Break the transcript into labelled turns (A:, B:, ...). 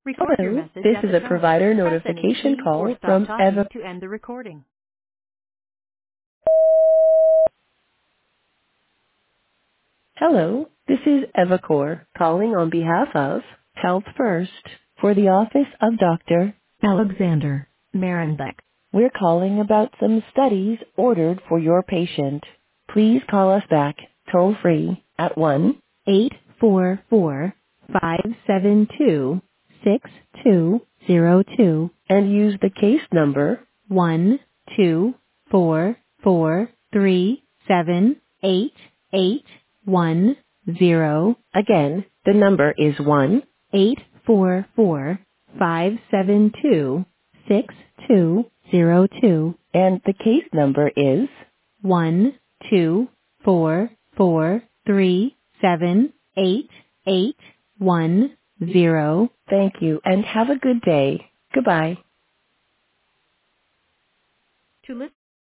A: Record your
B: Hello,
A: message
B: this
A: at
B: is
A: the
B: a
A: tone.
B: provider
A: Press any
B: notification
A: key or
B: call
A: stop
B: from
A: talking
B: Eva.
A: to end the recording.
B: Hello, this is EvaCore calling on behalf of Health First for the office of Dr. Alexander Marenbeck. We're calling about some studies ordered for your patient. Please call us back toll free at 1-844-572-6202 and use the case number 12443788810. Again, the number is 1-844-572-6202 and the case number is 12443788810. Thank you and have a good day. Goodbye.
A: To listen